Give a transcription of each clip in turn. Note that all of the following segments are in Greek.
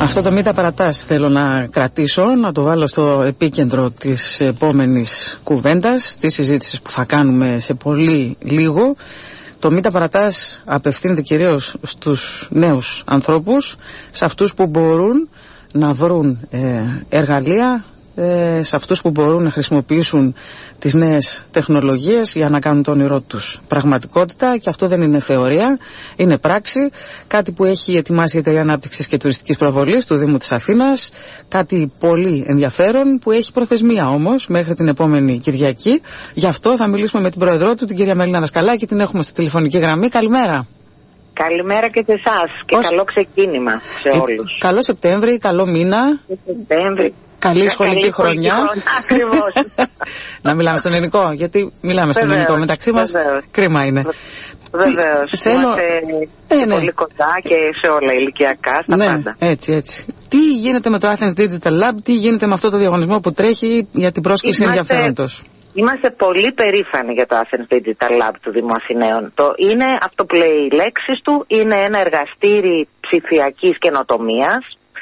Αυτό το μήτα παρατάς θέλω να κρατήσω, να το βάλω στο επίκεντρο της επόμενης κουβέντας, της συζήτησης που θα κάνουμε σε πολύ λίγο. Το μήτα παρατάς απευθύνεται κυρίως στους νέους ανθρώπους, σε αυτούς που μπορούν να βρουν εργαλεία, σε αυτούς που μπορούν να χρησιμοποιήσουν τις νέες τεχνολογίες για να κάνουν το όνειρό τους πραγματικότητα, και αυτό δεν είναι θεωρία, είναι πράξη, κάτι που έχει ετοιμάσει η Εταιρεία Ανάπτυξης και Τουριστικής Προβολής του Δήμου της Αθήνας, κάτι πολύ ενδιαφέρον που έχει προθεσμία όμως μέχρι την επόμενη Κυριακή. Γι' αυτό θα μιλήσουμε με την πρόεδρό του, την κυρία Μελίνα Δασκαλάκη, την έχουμε στη τηλεφωνική γραμμή. Καλημέρα. Καλημέρα και σε εσάς και καλό ξεκίνημα σε όλους. Καλό Σεπτέμβρη, καλό μήνα. Καλή σχολική χρονιά. Ακριβώς. Να μιλάμε στον ελληνικό, γιατί μιλάμε στον ελληνικό μεταξύ μας. Κρίμα είναι. Βεβαίως. Είμαστε πολύ κοντά και σε όλα ηλικιακά, στα πάντα. Έτσι. Τι γίνεται με το Athens Digital Lab, τι γίνεται με αυτό το διαγωνισμό που τρέχει για την πρόσκληση ενδιαφέροντος? Είμαστε πολύ περήφανοι για το Athens Digital Lab του Δήμου Αθηναίων. Είναι αυτό που λέει οι λέξεις του, είναι ένα εργαστήρι ψηφιακής καινοτομίας,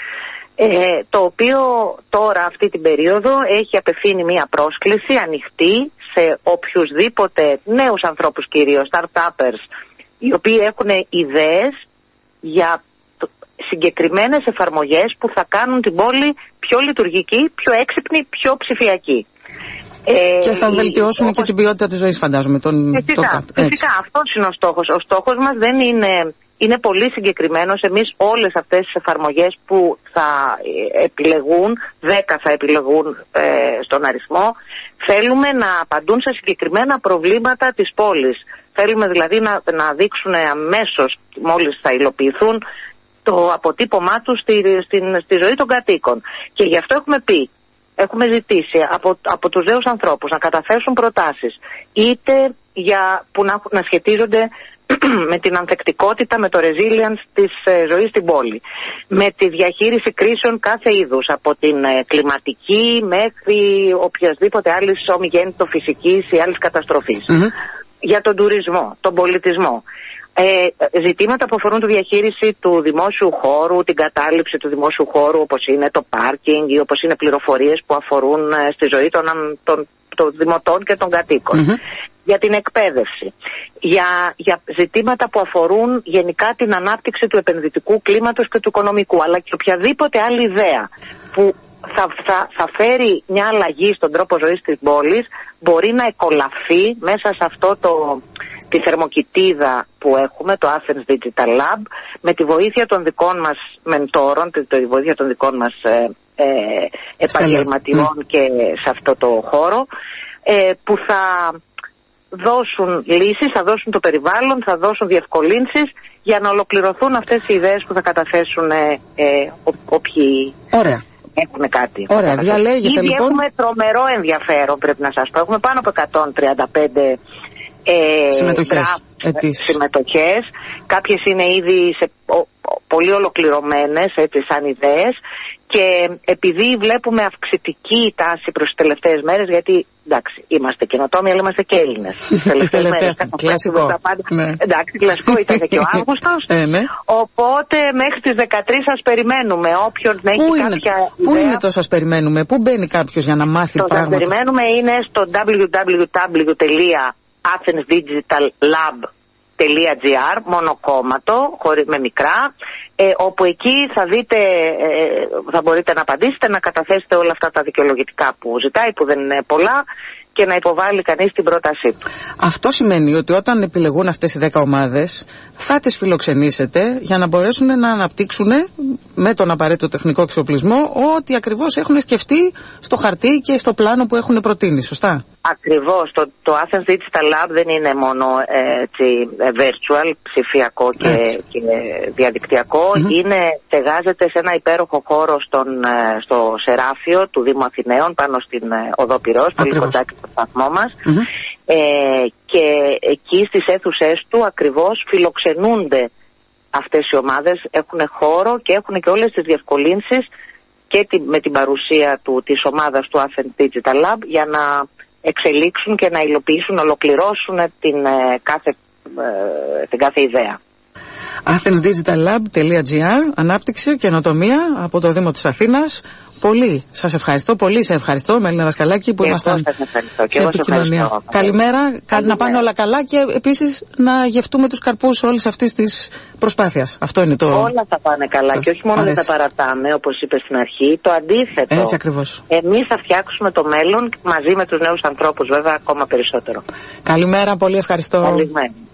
το οποίο τώρα αυτή την περίοδο έχει απευθύνει μια πρόσκληση ανοιχτή σε οποιουσδήποτε νέους ανθρώπους, κυρίως start-uppers, οι οποίοι έχουν ιδέες για συγκεκριμένες εφαρμογές που θα κάνουν την πόλη πιο λειτουργική, πιο έξυπνη, πιο ψηφιακή. Και θα βελτιώσουν και την ποιότητα της ζωής, φαντάζομαι. Φυσικά, αυτός είναι ο στόχος. Ο στόχος μας δεν είναι πολύ συγκεκριμένος. Εμείς όλες αυτές τις εφαρμογές που θα επιλεγούν, 10 θα επιλεγούν στον αριθμό, θέλουμε να απαντούν σε συγκεκριμένα προβλήματα της πόλης. Θέλουμε δηλαδή να δείξουν αμέσως, μόλις θα υλοποιηθούν, το αποτύπωμά τους στη ζωή των κατοίκων. Και γι' αυτό έχουμε ζητήσει από τους νέους ανθρώπους να καταθέσουν προτάσεις, είτε που να σχετίζονται με την ανθεκτικότητα, με το resilience της ζωής στην πόλη, με τη διαχείριση κρίσεων κάθε είδους, από την κλιματική μέχρι οποιασδήποτε άλλης ομιγέννητο φυσικής ή άλλης καταστροφής, για τον τουρισμό, τον πολιτισμό. Ζητήματα που αφορούν τη διαχείριση του δημόσιου χώρου, την κατάληψη του δημόσιου χώρου, όπως είναι το πάρκινγκ ή όπως είναι πληροφορίες που αφορούν στη ζωή των δημοτών και των κατοίκων. Για την εκπαίδευση, για ζητήματα που αφορούν γενικά την ανάπτυξη του επενδυτικού κλίματος και του οικονομικού, αλλά και οποιαδήποτε άλλη ιδέα που θα φέρει μια αλλαγή στον τρόπο ζωής της πόλης, μπορεί να εκολαφεί μέσα σε αυτό τη θερμοκοιτίδα που έχουμε, το Athens Digital Lab, με τη βοήθεια των δικών μας μεντόρων, τη βοήθεια των δικών μας επαγγελματιών και σε αυτό το χώρο, που θα δώσουν λύσεις, θα δώσουν το περιβάλλον, θα δώσουν διευκολύνσεις για να ολοκληρωθούν αυτές οι ιδέες που θα καταθέσουν όποιοι έχουν κάτι. Ωραία, διαλέγετε ήδη λοιπόν. Έχουμε τρομερό ενδιαφέρον, πρέπει να σας πω. Έχουμε πάνω από 135 συμμετοχές. Κάποιες είναι ήδη πολύ ολοκληρωμένες, έτσι, σαν ιδέες, και επειδή βλέπουμε αυξητική τάση προς τις τελευταίες μέρες, γιατί εντάξει, είμαστε καινοτόμοι, αλλά είμαστε και Έλληνες. Τις τελευταίες, κλασικό. Εντάξει, κλασικό ήταν και ο Αύγουστος. Οπότε μέχρι τις 13 σας περιμένουμε. Όποιον έχει κάποια ιδέα. Πού είναι το σας περιμένουμε, πού μπαίνει κάποιος για να μάθει πράγματα? Το σας περιμένουμε είναι στο www.athensdigital.lab.gr, μονοκόμματο, με μικρά, όπου εκεί θα δείτε, θα μπορείτε να απαντήσετε, να καταθέσετε όλα αυτά τα δικαιολογητικά που ζητάει, που δεν είναι πολλά, και να υποβάλει κανείς την πρότασή του. Αυτό σημαίνει ότι όταν επιλεγούν αυτές οι 10 ομάδες, θα τις φιλοξενήσετε για να μπορέσουν να αναπτύξουν με τον απαραίτητο τεχνικό εξοπλισμό ό,τι ακριβώς έχουν σκεφτεί στο χαρτί και στο πλάνο που έχουν προτείνει, σωστά? Ακριβώς. Το Athens Digital Lab δεν είναι μόνο virtual, ψηφιακό και διαδικτυακό. Στεγάζεται σε ένα υπέροχο χώρο στο Σεράφιο του Δήμου Αθηναίων, πάνω στην Οδό Πυρός, πολύ κοντά και στο σταθμό μας. Και εκεί στις αίθουσές του ακριβώς φιλοξενούνται αυτές οι ομάδες, έχουν χώρο και έχουν και όλες τις διευκολύνσεις και με την παρουσία της ομάδας του Athens Digital Lab για να εξελίξουν και να υλοποιήσουν, να ολοκληρώσουν την κάθε ιδέα. athensdigitallab.gr, ανάπτυξη, καινοτομία από το Δήμο της Αθήνας. Πολύ σας ευχαριστώ, πολύ σε ευχαριστώ, Μελίνα Δασκαλάκη, που ήμασταν σε επικοινωνία. Καλημέρα, να πάνε όλα καλά και επίσης να γευτούμε τους καρπούς όλης αυτής της προσπάθειας. Αυτό είναι το... Όλα θα πάνε καλά και όχι μόνο δεν τα παρατάμε, όπως είπε στην αρχή, το αντίθετο. Έτσι ακριβώς. Εμείς θα φτιάξουμε το μέλλον μαζί με τους νέους ανθρώπους, βέβαια, ακόμα περισσότερο. Καλημέρα, πολύ ευχαριστώ. Καλημέρα.